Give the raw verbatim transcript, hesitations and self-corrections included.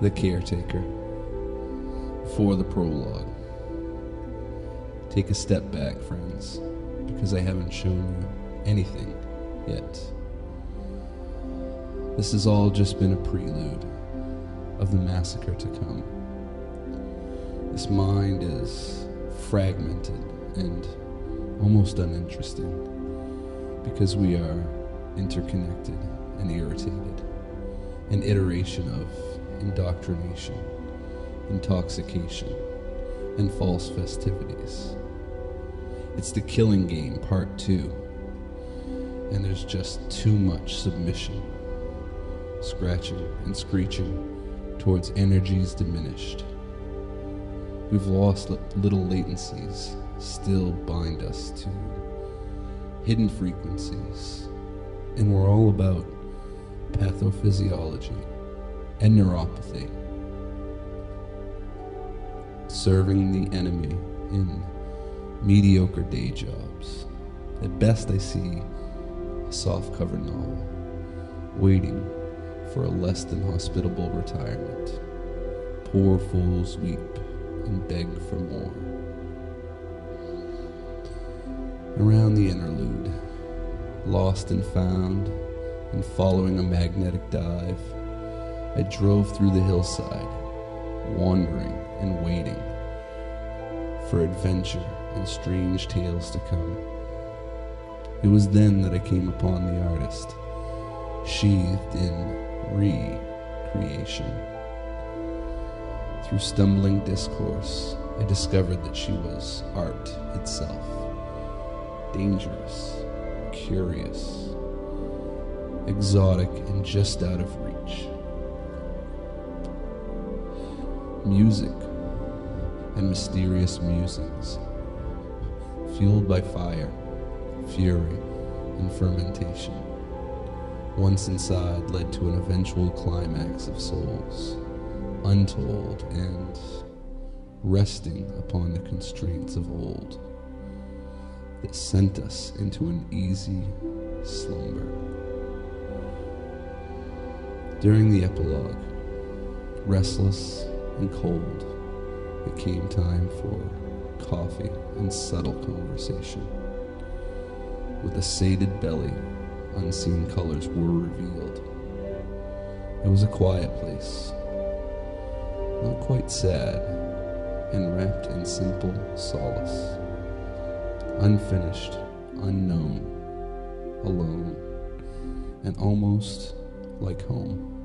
The Caretaker. For the prologue. Take a step back, friends, because I haven't shown you anything yet. This has all just been a prelude of the massacre to come. This mind is fragmented and almost uninteresting because we are interconnected and irritated. An iteration of indoctrination, intoxication, and false festivities. It's the Killing Game Part two, and there's just too much submission, scratching and screeching towards energies diminished. We've lost little latencies still bind us to hidden frequencies, and we're all about pathophysiology and neuropathy, serving the enemy in mediocre day jobs. At best, I see a soft-cover novel waiting for a less than hospitable retirement. Poor fools weep and beg for more. Around the interlude, lost and found, and following a magnetic dive, I drove through the hillside, wandering and waiting for adventure and strange tales to come. It was then that I came upon the artist, sheathed in re-creation. Through stumbling discourse, I discovered that she was art itself, dangerous, curious, exotic, and just out of reach. Music and mysterious musings, fueled by fire, fury, and fermentation, once inside led to an eventual climax of souls, untold and resting upon the constraints of old, that sent us into an easy slumber. During the epilogue, restless and cold, it came time for coffee and subtle conversation. With a sated belly, unseen colors were revealed. It was a quiet place, not quite sad, and wrapped in simple solace. Unfinished, unknown, alone, and almost like home.